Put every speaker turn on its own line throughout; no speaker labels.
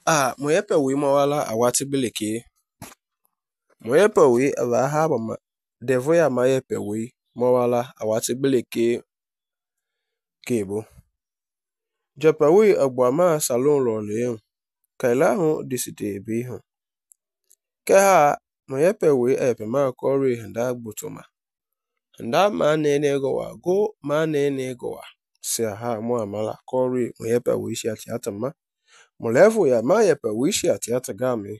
Moyepe wi mawala awati biliki. Moyepe wi ava haba ma devo ya mayepe wi mawala awati biliki kebo. Japa wi agba ma salon lo leon. Kaila hon disite bi hon. Keha moyepe wi epe ma kori handa gbutuma. Handa ma nene gowa go ma nene gowa. Si ha mo amala kori moyepe wi shi atiatama. Molevu ya mayepe wishi atiata gami.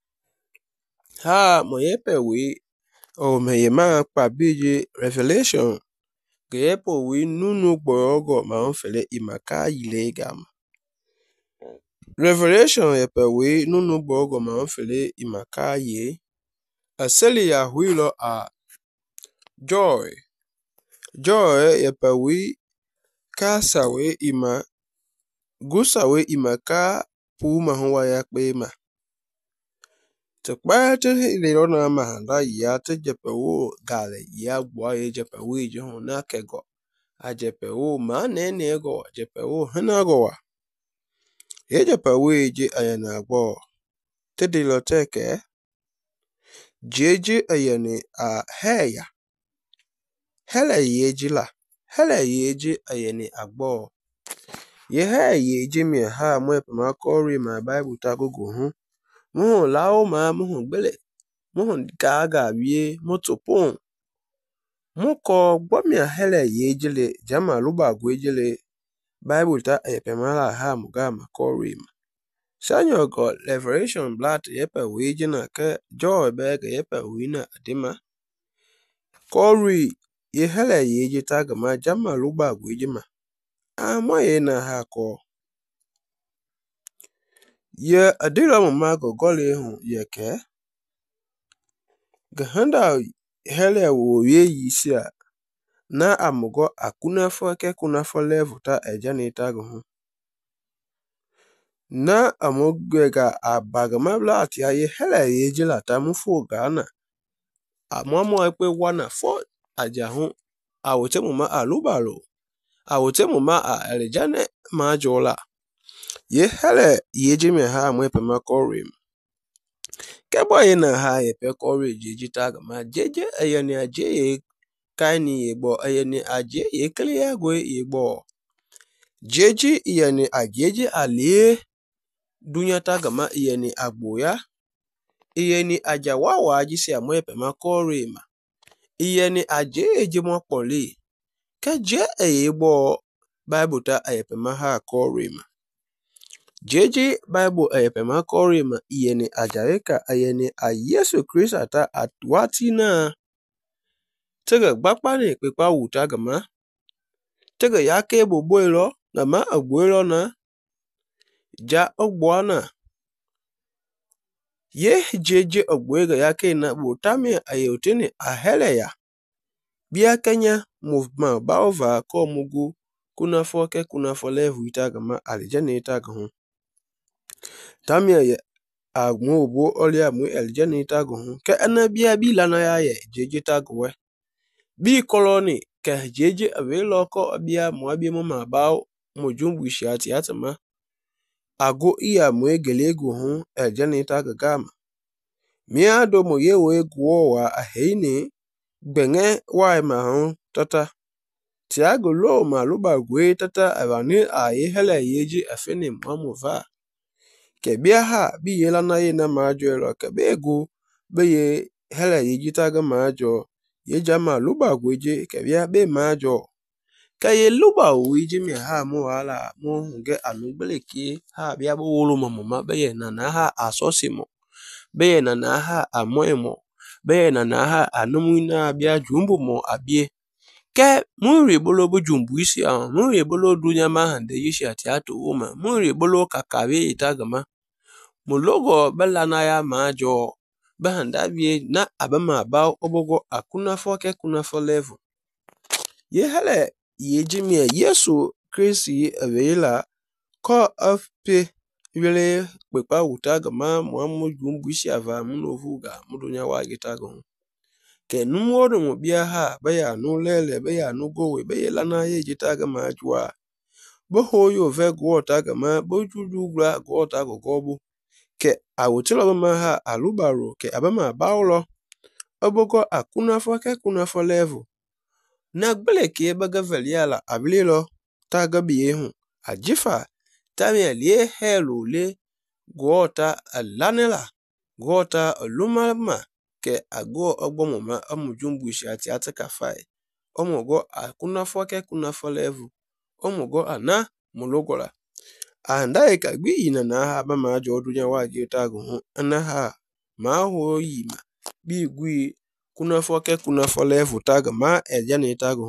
Moyepe wi o meye ma kpabiji Revelation. Geyepo wi nunu gborogo ma onfele imaka yile gama. Revelation yepe wi nunu gborogo ma onfele imaka ye. Aseli ya huilo a joy. Joy yepe wi kasa we ima gusa we imaka puma huwa ya kpema. Tekpate hilero na mahanda ya te jepe wo gale ya gwa ye jepe wi jihon na kego. A jepe wo ma nene go jepe wo hana gowa. Ye jepe wi je ayana gwa. Tedi lo teke. Jeje ayane a heya. Hele yeji la. Hele yeji ayane agbo. Ye ye jimi ha mwepe ma kori ma Bible tagogo hun. Muhun lao ma muhun gbele. Muhun gaga biye motopon. Muko gbomia hele ye jile jama luba gwe jile Bible ta epe ma la ha muga ma kori ma. Sanyo go Revelation blat yepe wijina ke joy bege yepe wina adima. Kori ye hele ye jitaga ma jama luba gwe jima. Moye na ha ko. Ye adira mama go gole hun ye ke. Gahanda hele wo ye yisia. Na amugo akunafo ke kunafo level ta ejanita go hun. Na amugega abagamabla ati ya ye hele ye jila ta mufu gana. Amuamu ekpe wana fo aja hun. Awote muma alubalo. Awote muma alijane majola. Ye hele ye jimi ha mwepe ma kori. Kebo ye na ha yepe kori jijita gama. Jeje ayani aje ye kaini yebo. Ayani aje ye kliya gwe yebo. Jeje ayani ajeje alie dunyata gama ayani agboya. Ayani ajawawa ajisi ya mwepe ma kori ma. Ayani aje ye mwa poli. Keje ayebo Bible ta ayepe ma ha kori ma. Jeje Bible ayepe ma kori ma iyeni ajareka ayeni a Yesu Christ ata atwati na. Tege gbakpani kpekpa wuta gama. Tege yake boboilo gama agboilo na. Ja ogboana. Ye jeje ogboega yake na botami ayotini ahele ya. Bia Kenya movement baova ko mugu kunafo ke kunafo levu ita gama alijane ita gahun. Tamia ye agmu obo olia mu alijane ita gahun. Ke anabia bi lana ya ye jeje tagwe. Bi koloni ke jeje ave loko abia mu abia mama bao mojumbu ishiati atama. Ago iya mu egele guhun alijane ita gagama. Mia do mo ye we guo wa aheini. Benge wa mahon tata. Tiago lo maluba gwe tata avani ye hele yeji afeni mwamuva. Kebia ha bi ye lana ye na majo elo kebe ego be ye hele yeji taga majo. Ye jama luba gweje kebia be majo. Ka ye luba uwiji mi ha muwala muhunge anugbeleki ha bia bo wolo mamama be ye nana ha asosimo. Be ye nana ha amoemo. Be na ha anumina abia jumbo mo abie. Ke muri bolo bu jumbu isi ahun. Muri bolo dunya mahande yishi atiato uma. Muri bolo kakawe itagama. Mulogo bela na ya majo. Bahanda bie na abama abao obogo akunafo ke kunafo level. Ye hele ye jimie Yesu Christi aveila ko afpe wile kpekpa utagama muamu jumbu isi ava munovuga mudunya wagitago. Ke numuodo mubia ha baya nulele baya nugowe baya lana ye jitagama ajwa. Boho yo ve gwota gama bojuju gra gwota gogobu. ke awotilo bama ha alubaro ke abama baulo obogo akunafo ke kunafo level na gbele ke baga veliala ablilo taga biyehu ajifa tami alie helu le gota alanela gota alumama ke ago ogbomoma amujumbu ishati atakafai omogo akunafo ke kunafo level omogo ana mulogola andai ka gbi ina na ha ba ma jo dunya wa ji tagu ana ha ma ho yima bi gwi kunafo ke kunafo level taga ma ejani tagu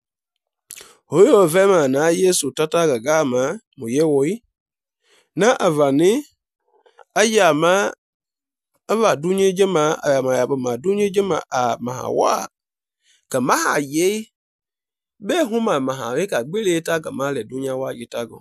hoyo vema na yesu tataga gama muyewoi na avani ayama ava dunye jema ayama ya ma dunye jema a mahawa kama ye be huma mahawe ka gbele taga ma le dunya wa ji tagu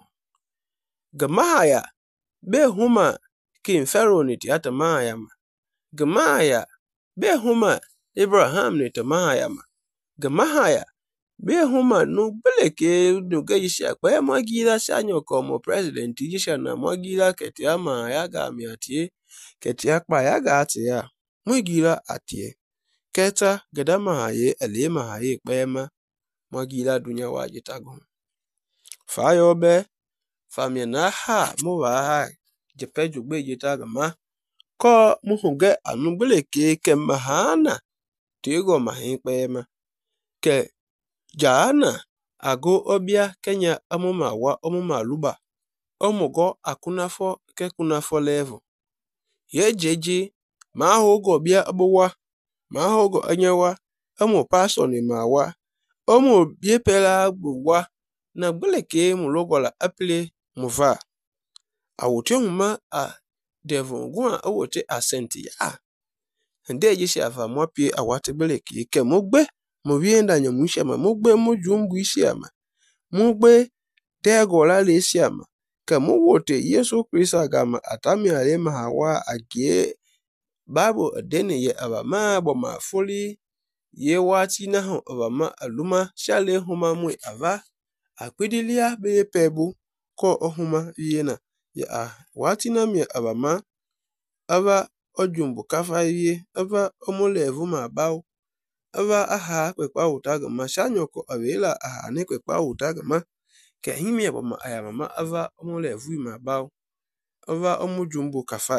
Gemaya be huma king pharaoh ni tiata mahayama Gemaya be huma Abraham ni tamahayama Gemaya be huma no beleke no gayisha kwa magila sanyo como president yisha na magila ketiama ya ga miatie ketia pa ya ga atia magila atie keta gadama haye elema haye kwema magila dunya wajitago fayo be famia na ha mo wa ha jepeju gbe yitaga ma ko muhuge anugbele ke mahana tigo mahin kwema ke jana ago obia kenya amuma luba omugo akunafo ke kunafo level ye jeje ma hogo bia abuwa ma hogo anyawa amu paso ni mawa omu biepela gbuwa na gbele ke mulogola apple muva awuti huma a devon gwa awote asenti ya nde yishi ava mwapi awati gbele ke mogbe mo wienda nyamusha ma mogbe mujumbu isiama mogbe degola le isiama ka mowote yesu krista gama atami ale mahawa agie babu adene ye abama bo ma foli ye wati na ho abama aluma shale huma mwe ava akwidilia be pebu ko ohuma yena ya wati na mi abama ava ojumbu kafa ye ava omolevu ma bawo ava aha kwekwa utaga ma shanyoko avela aha ne kwekwa utaga ma ke himi abama ayamama ava omolevu ma bawo ava omujumbu kafa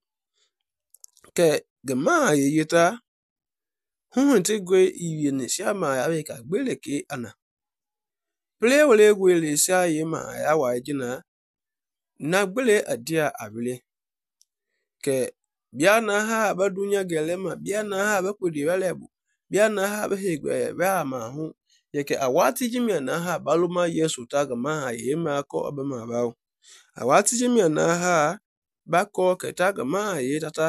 ke gema yeyeta hunte gwe iye ne shama ya ka gbele ke ana ple wole gwe le sha ye ma ya wa jina na gbele adia abile ke bia na ha badunya gelema bia na ha bakudi walebu bia na ha behegwe ba ma hu yeke awati jimia na ha baluma yesu taga ma ha ye ma ko abama bawo awati jimia na ha bako ke taga ma ye tata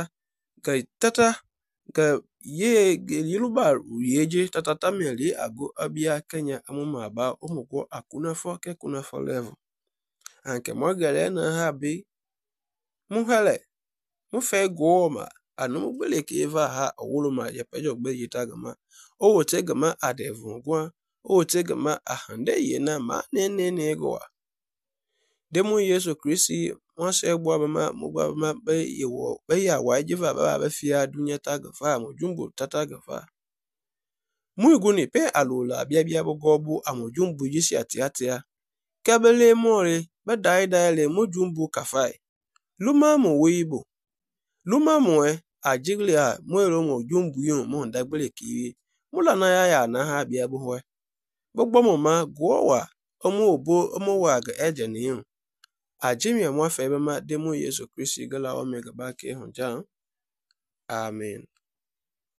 ka ye yiluba yeje tata tameli ago abia kenya amuma ba omugo akunafo ke kunafo level anke mogele na ha bi muhele mufe goma anu gbele ke eva ha owuluma ye pejo gbe yitaga ma o wote gama adevun gwa o wote gama ahande ye na ma ne go demu yesu kristi won se gbo ma be yewo be ya wa jiva ba be fia dunya taga fa mujumbu tataga fa muiguni pe alula bia bogobu amujumbu yisi atiatia kabele more ba dai le mujumbu kafai luma mo weibo luma mo ajigle a mwero mo jumbu yo mo ndagbele kiwi mula na ya na ha bia buhwe gbogbo mo ma gwowa omo wa ga eje ni yo ajimi amwa fe be ma demu yesu kristi gala omega ba ke hunja amen